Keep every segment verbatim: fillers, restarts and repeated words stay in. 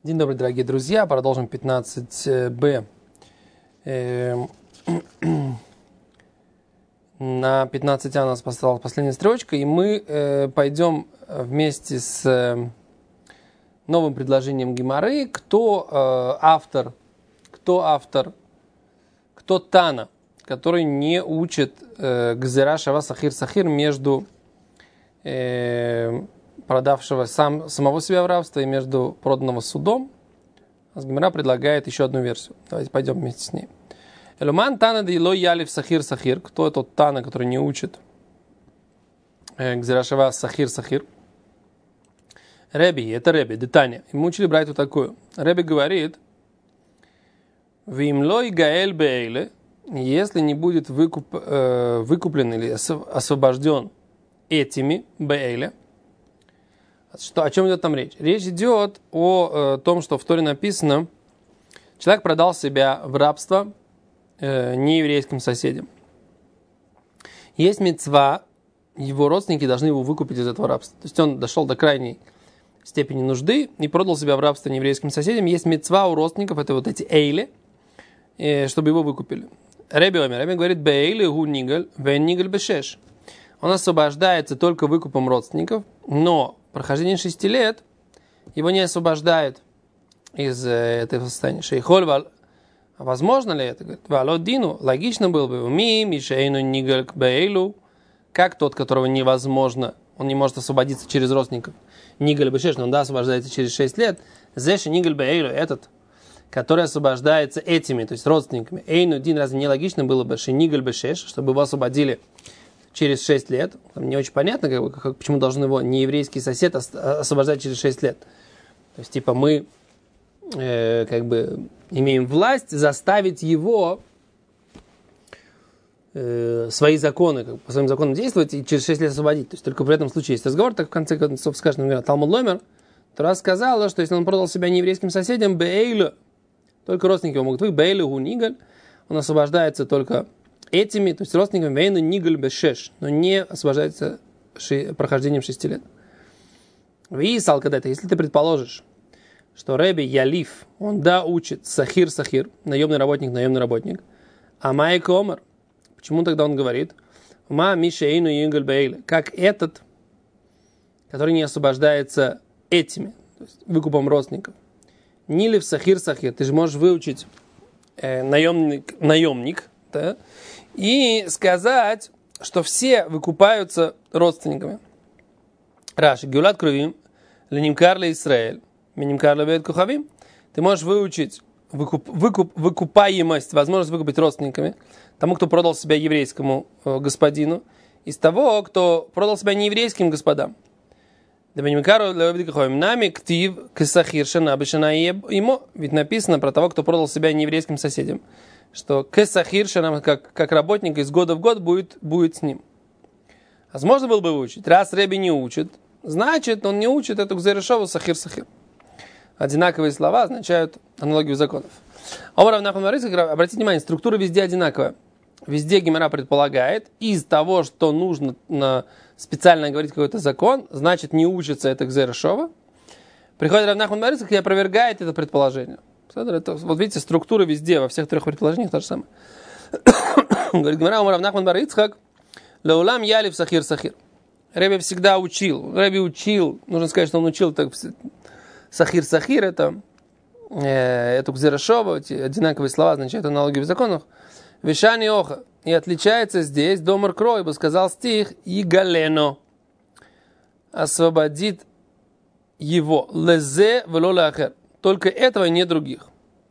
День добрый, дорогие друзья. Продолжим пятнадцать бэ. На пятнадцать а у нас осталась последняя строчка, и мы пойдем вместе с новым предложением Гемары. Кто автор, кто автор, кто Тана, который не учит Гзера Шава Сахир Сахир между продавшего сам, самого себя в рабство и между проданного судом. Гемара предлагает еще одну версию. Давайте пойдем вместе с ней. Элуман Тана да илой ялив Сахир Сахир. Кто тот Тана, который не учит Гзера Шава Сахир Сахир? Реби, это Реби, детание. Ему учили брать вот такую. Реби говорит: Вимлой гаэль бейле, если не будет выкуп, э, выкуплен или освобожден этими бейле. Что, о чем идет там речь? Речь идет о, о том, что в Торе написано: человек продал себя в рабство э, нееврейским соседям. Есть мицва, его родственники должны его выкупить из этого рабства. То есть он дошел до крайней степени нужды и продал себя в рабство нееврейским соседям. Есть мицва у родственников, это вот эти эйли, э, чтобы его выкупили. Реби Омер, Реби говорит: бейли гу нигаль, вен нигаль бешеш. Он освобождается только выкупом родственников, но прохождение шести лет его не освобождает из э, этого состояния. Шейхоль, возможно ли это? Говорит: Валодину, логично было бы, ми, мишейну, нигаль, бейлу, как тот, которого невозможно, он не может освободиться через родственников. Нигаль бешеш, но он да, освобождается через шесть лет. Зеши нигаль бейлу, этот, который освобождается этими, то есть родственниками. Эйну, дин, разве не логично было бы, что нигаль бешеш, чтобы его освободили через шесть лет. Там не очень понятно, как, как, почему должен его нееврейский сосед освобождать через шесть лет. То есть, типа, мы э, как бы имеем власть заставить его э, свои законы, как, по своим законам действовать и через шесть лет освободить. То есть, только в этом случае есть разговор. Так в конце концов скажет, например, Талмуд Ломер, Тора сказала, что если он продал себя нееврейским соседям, бейлю, только родственники его могут вы, бейлю гу нигаль, он освобождается только этими, то есть родственниками, вейну нигаль бешеш, но не освобождается ши, прохождением шести лет. Висал, когда это, если ты предположишь, что Реби Ялиф, он да учит Сахир Сахир, наемный работник, наемный работник, а Майк Омар, почему тогда он говорит, Ма Мишейну Юнгаль Бейле, как этот, который не освобождается этими, то есть выкупом родственников. Нилив Сахир Сахир, ты же можешь выучить э, наемник, наемник, да, и сказать, что все выкупаются родственниками. Раши, Геулат Крувим, Ленимкар ле Исраэль, Минимкар ле Бейт Кухавим. Ты можешь выучить выкуп, выкуп, выкупаемость, возможность выкупить родственниками тому, кто продал себя еврейскому э, господину, из того, кто продал себя нееврейским господам. Ведь написано про того, кто продал себя нееврейским соседям, что кесахир, как, как работник из года в год будет, будет с ним. Возможно было бы выучить. Раз Реби не учит, значит, он не учит эту гзерешову сахир-сахир. Одинаковые слова означают аналогию законов. Обратите внимание, структура везде одинаковая. Везде Гемара предполагает, из того, что нужно на специально говорить какой-то закон, значит, не учится это гзерешова. Приходит Рав Нахман бар Ицхак и опровергает это предположение. Это, вот видите, структура везде, во всех трех предположениях то же самое. Говорит Гемара, Рав Нахман бар Ицхак, лаулам ялив сахир сахир. Реби всегда учил. Реби учил, нужно сказать, что он учил так, сахир сахир, это э, эту гзерешову, эти одинаковые слова означают аналогию в законах. Вишани оха. И отличается здесь домар крой, ибо сказал стих, и галено освободит его. Лезе вело леахер. Только этого и не других.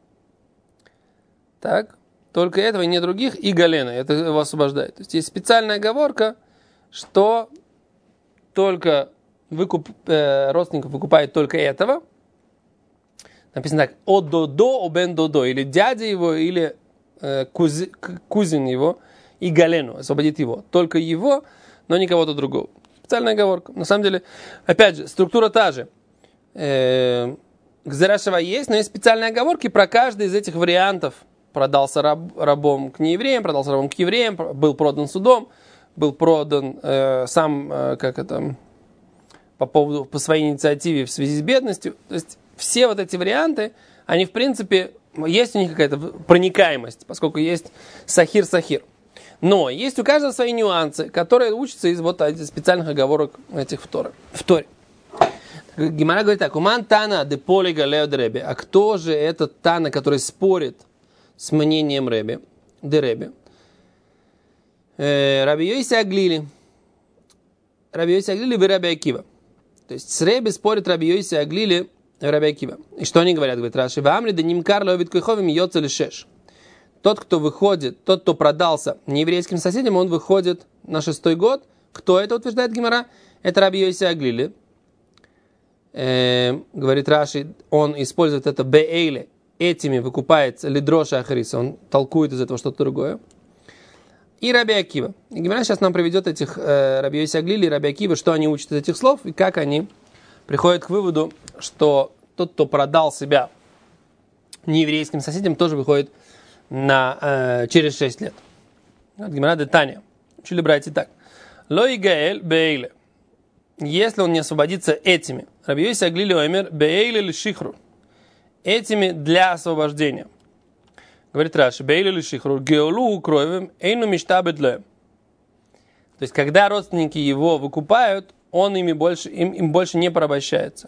Так? Только этого и не других, и галена. Это его освобождает. То есть есть специальная оговорка, что только выкуп, э, родственников выкупает только этого. Написано так, от до до, обен до до. Или дядя его, или э, кузи, кузин его, и галену, освободит его. Только его, но не кого-то другого. Специальная оговорка. На самом деле, опять же, структура та же. Э, Гзера шава есть, но есть специальные оговорки про каждый из этих вариантов. Продался раб, рабом к неевреям, продался рабом к евреям, был продан судом, был продан э, сам, э, как это, по поводу, по своей инициативе в связи с бедностью. То есть все вот эти варианты, они в принципе, есть у них какая-то проникаемость, поскольку есть сахир-сахир. Но есть у каждого свои нюансы, которые учатся из вот этих специальных оговорок этих в Торе. В Торе. Гемара говорит так: «Уман тана де поли галео де Ребе». А кто же этот тана, который спорит с мнением Ребе, де Ребе? Э, Раби Йоси Аглили. Раби Йоси Аглили и Раби Акива. То есть с Ребе спорит Раби Йоси Аглили и Раби Акива. И что они говорят? Говорит Раши: «Вамри да нимкар ловит койховим йоца лишеш». Тот, кто выходит, тот, кто продался нееврейским соседям, он выходит на шестой год. Кто это утверждает Гемара? Это Раби Йоси Аглили. Э, говорит Раши, он использует это беэйле, этими выкупается лидроша ахариса, он толкует из этого что-то другое. И Раби Акива. И Гемара сейчас нам приведет этих э, Раби Йоси Аглили и Раби Акива, что они учат из этих слов, и как они приходят к выводу, что тот, кто продал себя нееврейским соседям, тоже выходит на, э, через шесть лет. Гемара де Таня. Учили братья так. Ло игаэль беэйле. Если он не освободится этими. Раби Йоси Аглили омер беэйле ли шихру. Этими для освобождения. Говорит Раши: беэйле ли шихру геолу кровем эйну миштабет ле. То есть, когда родственники его выкупают, он ими больше, им, им больше не порабощается.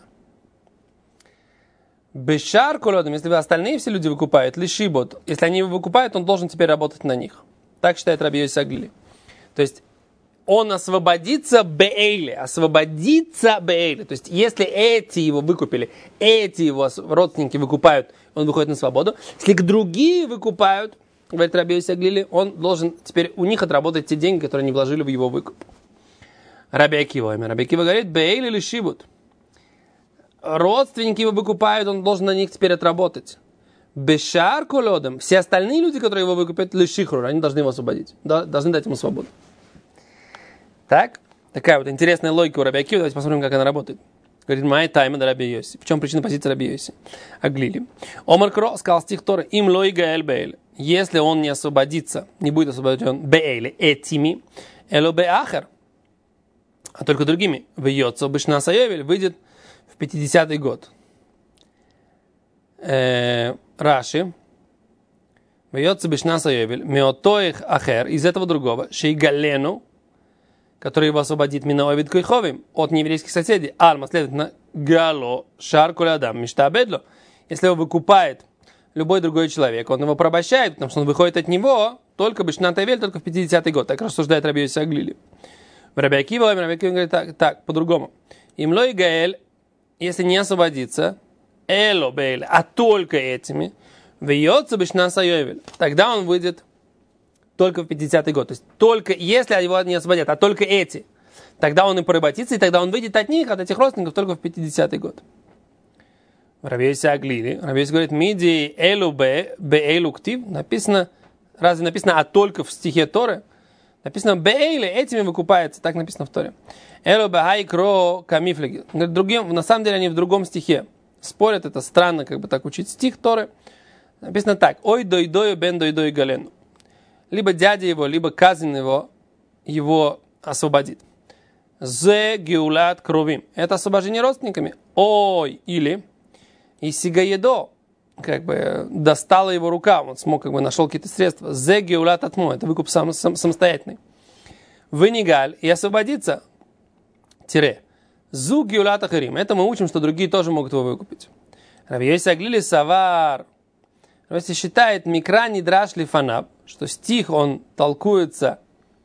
Бешар колодом, если остальные все люди выкупают, лишибот, если они его выкупают, он должен теперь работать на них. Так считает Раби Йоси Аглили. То есть, он освободится беэйле, освободится беэйле. То есть, если эти его выкупили, эти его родственники выкупают, он выходит на свободу. Если другие выкупают, говорит Раби Йоси Аглили, он должен теперь у них отработать те деньги, которые они вложили в его выкуп. Раби Акива. Раби Акива говорит: беэйле лишибут. Родственники его выкупают, он должен на них теперь отработать. Бешар колодом. Все остальные люди, которые его выкупят, лишихрур, они должны его освободить. Должны дать ему свободу. Так, такая вот интересная логика у Раби Акивы. Давайте посмотрим, как она работает. Говорит: май тайма да Раби Йоси. В чем причина позиции Раби Йоси? Аглили. Омар Кро сказал стих Торы: им лой гаэль беэль. Если он не освободится, не будет освобожден беэль этими, эло беахер, а только другими. Вьется бешна сайовель, выйдет в пятидесятый год. Э, Раши. Вьется бешна сайовель, меотоих ахер, из этого другого, шейгалену, который его освободит минаовид койховим от нееврейских соседей. Альма, следовательно, гало шар колядам миштабедло. Если его выкупает любой другой человек, он его порабощает, потому что он выходит от него только бешнат авель, только в пятидесятый год. Так рассуждает Раби Йоси Аглили. Раби Акива, Раби Акива говорит так, так по-другому. Имлой гаэль, если не освободится, эло беэль, а только этими, вьется бешнат сайовель, тогда он выйдет только в пятидесятый год. То есть только если его не освободят, а только эти, тогда он и поработится, и тогда он выйдет от них, от этих родственников, только в пятидесятый год. Раби Йоси Аглили. Раби Йоси говорит: миди элу бе, бе элу ктив. Написано, разве написано, а только в стихе Торы? Написано беэйле, этими выкупается, так написано в Торе. Элу бе хайкро камифлеги. Другим, на самом деле они в другом стихе. Спорят, это странно, как бы так учить стих Торы. Написано так: ой дойдою бен дойдой галену. Либо дядя его, либо казин его, его освободит. Зе геулат кровим. Это освобождение родственниками. Ой, или и сигаедо, как бы достала его рука, он смог, как бы нашел какие-то средства. Зе геулат атмо. Это выкуп сам, сам, самостоятельный. Вынигаль и освободиться. Тире. Зу геулат ахарим. Это мы учим, что другие тоже могут его выкупить. Раби Йоси Аглили савар. Если считает микра нидраш лифанаб, что стих, он толкуется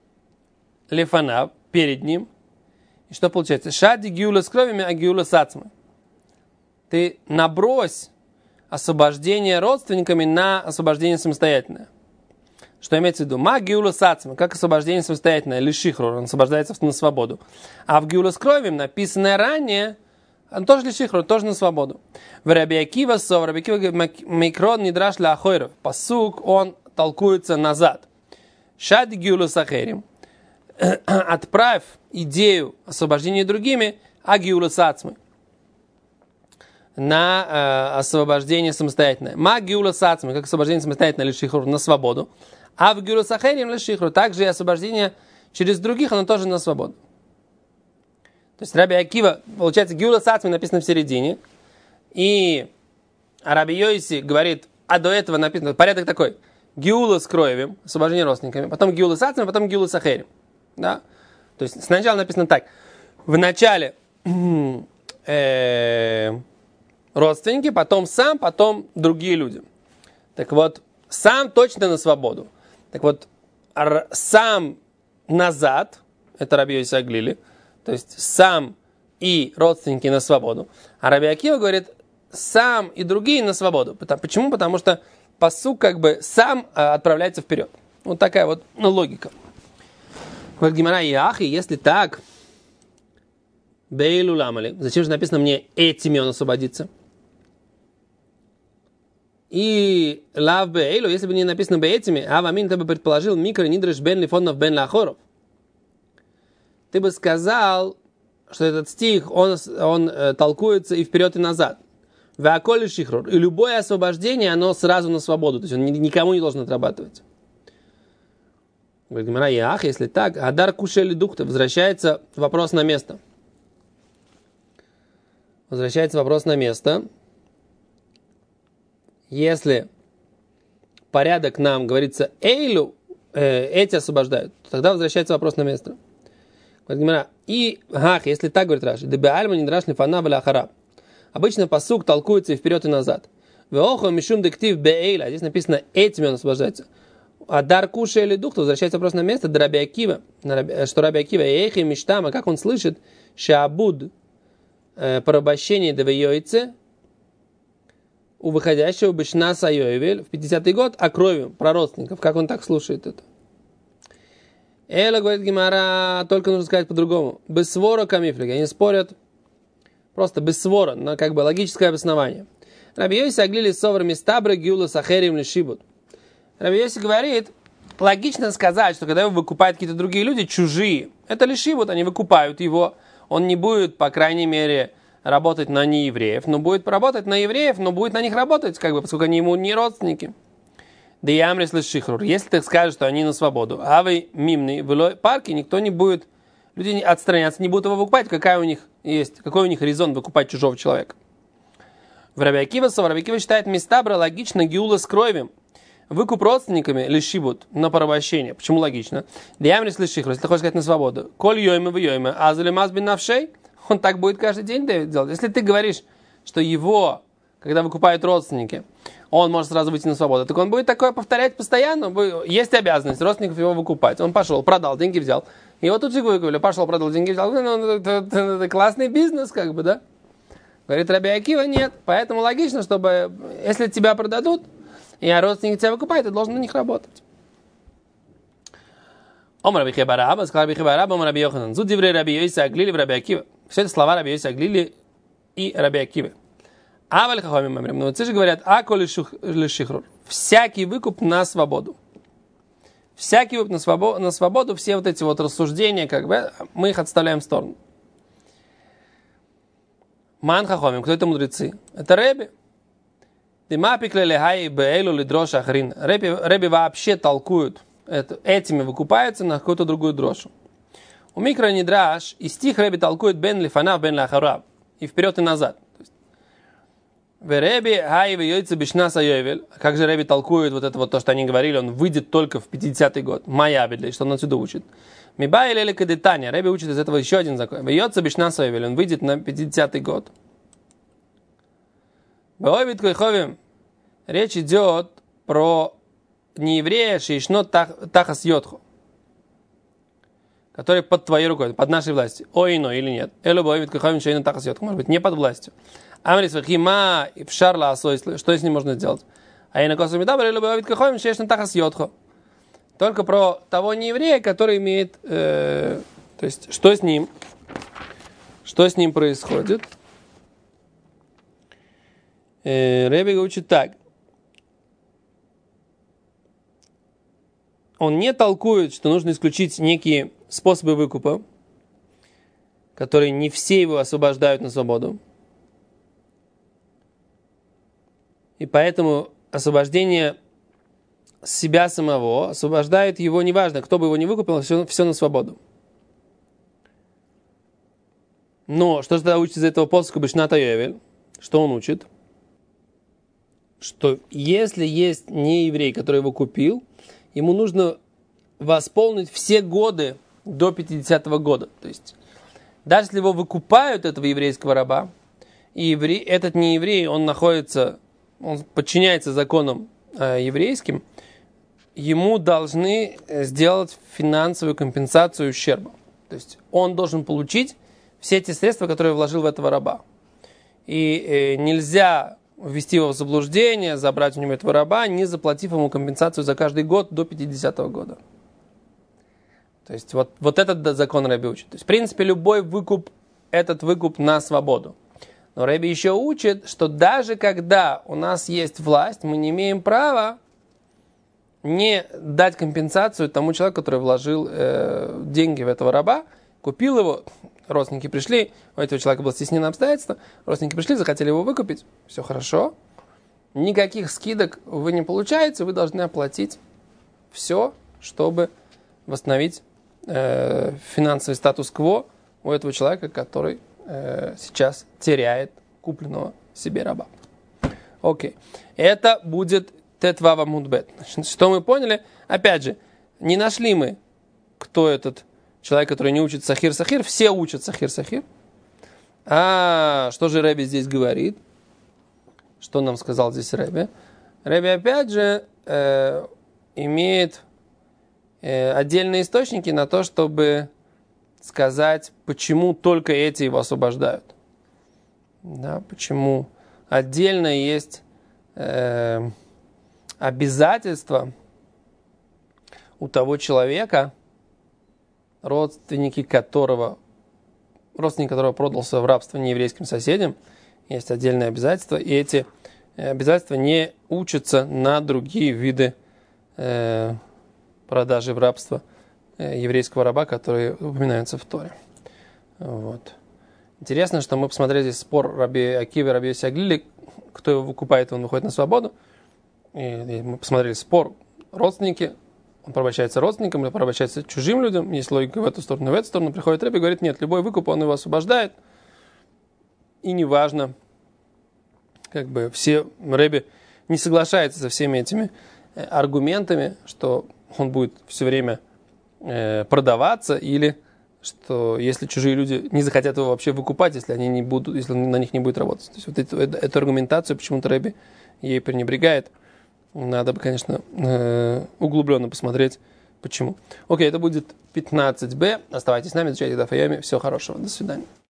лифанаб, перед ним. И что получается? Шади гиула с кровями, а гиула с ацмой. Ты набрось освобождение родственниками на освобождение самостоятельное. Что имеется в виду? Ма гиула с ацмой, как освобождение самостоятельное, лишихрур, он освобождается на свободу. А в гиула с кровями, написанное ранее, он тоже лишихрур, тоже на свободу. В Раби Акива сов, Раби Акива говорит: микрон нидраш ла ахойров. Пасук, он толкуется назад. Шади гиула с ахерим. Отправь идею освобождения другими, а гиула с ацмой. На э, освобождение самостоятельное. Ма гиула с ацмой, как освобождение самостоятельное лишихрур, на свободу. А в гиула с ахерим лишихрур, также и освобождение через других, оно тоже на свободу. То есть Раби Акива, получается, гиула с ацмой написано в середине, И Раби Йоси говорит, а до этого написано, порядок такой, гиула с кроевым, освобождение родственниками, потом гиула с ацем, потом гиула с ахерем. Да? То есть сначала написано так, в начале э, родственники, потом сам, потом другие люди. Так вот, сам точно на свободу. Так вот, р- сам назад, это Раби Йоси Аглили, то есть сам и родственники на свободу. А Раби Акива говорит, сам и другие на свободу. Почему? Потому что пасук как бы сам а, отправляется вперед. Вот такая вот ну, логика. Говорит Гемара и Ахи, если так, бейлу ламали, зачем же написано мне этими он освободится? И лав бейлу, если бы не написано бы этими, авамин, ты бы предположил микро нидреш бен лифонов бен лахоров. Ты бы сказал, что этот стих, он, он э, толкуется и вперед, и назад. Веаколи шихрур. И любое освобождение, оно сразу на свободу. То есть он никому не должен отрабатывать. Говорит Гемара, ах, если так, адар кушели духта. Возвращается вопрос на место. Возвращается вопрос на место. Если порядок нам говорится эйлю, э, эти освобождают, тогда возвращается вопрос на место. Говорит Гемара, и ах, если так, говорит Раши, дебе альма не драшни фана бля ахараб. Обычно пасук толкуется и вперед, и назад. Веохо мишум дектив беэйла. Здесь написано, этими он освобождается. А дар куша или дух, то возвращается вопрос на место, Раби Акива, что Раби Акива, ейхи миштама, как он слышит, шаабуд, порабощение девайойце, у выходящего бешна сайоевель в пятидесятый год, о крови, про родственников. Как он так слушает это? Эла, говорит Гемара, только нужно сказать по-другому. Без свора камифлига. Они спорят просто без свора, но как бы логическое обоснование. Раби Йоси аглили совар мистабра гиула сахерим лишибут. Раби Йоси говорит, логично сказать, что когда его выкупают какие-то другие люди, чужие, это лишибут, они выкупают его, он не будет, по крайней мере, работать на неевреев, но будет работать на евреев, но будет на них работать, как бы, поскольку они ему не родственники. Да и амрис лишихрур. Если ты скажешь, что они на свободу, а вы мимный, в парке никто не будет, люди отстраняться, не будут его выкупать, какая у них есть, какой у них резон выкупать чужого человека. В Раби Акива, в Раби Акива считает мистабра логично гиула с кровью. Выкуп родственниками лишибут на порабощение. Почему логично? Диамрис лишихру, если ты хочешь сказать на свободу. Коль йойме в йойме, а залимаз бин навшей, он так будет каждый день делать. Если ты говоришь, что его, когда выкупают родственники, он может сразу выйти на свободу, так он будет такое повторять постоянно. Есть обязанность родственников его выкупать. Он пошел, продал, деньги взял. Его тут же выкупили, пошел, продал, деньги взял. Это, это, это классный бизнес, как бы, да? Говорит Раби Акива, нет. Поэтому логично, чтобы, если тебя продадут, и родственники тебя выкупают, ты должен на них работать. Омар Раби Хебараба, сказал Раби Хебараба, Омар Раби Йоханан. Зуд диврей Раби Йоси Аглили в Раби Акива. Все это слова Раби Йоси Аглили и Раби Акивы. Аваль хахамим мамрим. Но вот здесь говорят, ако лишихрур. Всякий выкуп на свободу. Всякий выкуп на свободу, на свободу, все вот эти вот рассуждения, как бы, мы их отставляем в сторону. Ман хахамим, кто это мудрецы? Это Реби. Рэби вообще толкуют, это, этими выкупаются на какую-то другую дрошу. У микро нидраш, и стих Рэби толкует бен лифанав, бен лахараб, и вперед и назад. Рэби хайве йойце бишнаса йойвель. Как же Рэби толкует вот это вот то, что они говорили, он выйдет только в пятидесятый год. Маябедли, что он отсюда учит. Мибай лели кадетания. Рэби учит из этого еще один закон. Йойце бишнаса йойвель, он выйдет на пятидесятый год. Речь идет про нееврея Шишно Тахас Йотху, который под твоей рукой, под нашей властью. Ой, но или нет. Может быть, не под властью. Амрис Вахима и Пшарла Асойсли. Что с ним можно сделать? А я на косу Медабр или Бавит Каховим Шишно Тахас Йотху. Только про того нееврея, который имеет... Э, то есть, что с ним? Что с ним происходит? Рэби учит так. Он не толкует, что нужно исключить некие способы выкупа, которые не все его освобождают на свободу. И поэтому освобождение себя самого освобождает его, неважно, кто бы его не выкупил, все, все на свободу. Но что же тогда учится из этого посоха Бишната Йовель? Что он учит? Что если есть нееврей, который его купил, ему нужно восполнить все годы до пятидесятого года. То есть, даже если его выкупают, этого еврейского раба, и еврей, этот нееврей, он находится, он подчиняется законам э, еврейским, ему должны сделать финансовую компенсацию ущерба. То есть, он должен получить все те средства, которые вложил в этого раба. И э, нельзя ввести его в заблуждение, забрать у него этого раба, не заплатив ему компенсацию за каждый год до пятидесятого года. То есть вот, вот этот закон Рэби учит. То есть, в принципе, любой выкуп, этот выкуп на свободу. Но Рэби еще учит, что даже когда у нас есть власть, мы не имеем права не дать компенсацию тому человеку, который вложил э, деньги в этого раба, купил его, родственники пришли, у этого человека было стеснено обстоятельства, родственники пришли, захотели его выкупить, все хорошо, никаких скидок вы не получаете, вы должны оплатить все, чтобы восстановить э, финансовый статус-кво у этого человека, который э, сейчас теряет купленного себе раба. Окей. Это будет Тетвава Мудбет. Что мы поняли? Опять же, не нашли мы, кто этот человек, который не учит Сахир-Сахир. Все учат Сахир-Сахир. А что же Рэби здесь говорит? Что нам сказал здесь Рэби? Рэби опять же э, имеет э, отдельные источники на то, чтобы сказать, почему только эти его освобождают. Да, почему отдельно есть э, обязательство у того человека, родственники которого, родственник которого продался в рабство нееврейским соседям, есть отдельные обязательства, и эти обязательства не учатся на другие виды э, продажи в рабство э, еврейского раба, которые упоминаются в Торе. Вот. Интересно, что мы посмотрели здесь спор Раби Акивы и Раби Йоси Аглили, кто его выкупает, он выходит на свободу. И мы посмотрели спор родственники, он порабощается родственникам или порабощается чужим людям. Есть логика в эту сторону, и в эту сторону. Приходит Рэби и говорит, нет, любой выкуп, он его освобождает. И неважно, как бы все, Рэби не соглашается со всеми этими аргументами, что он будет все время э, продаваться, или что если чужие люди не захотят его вообще выкупать, если они не будут, если на них не будет работать. То есть вот эту, эту, эту аргументацию почему-то Рэби ей пренебрегает. Надо бы, конечно, углубленно посмотреть, почему. Окей, это будет пятнадцать бэ. Оставайтесь с нами, изучайте Даф Йоми. Всего хорошего. До свидания.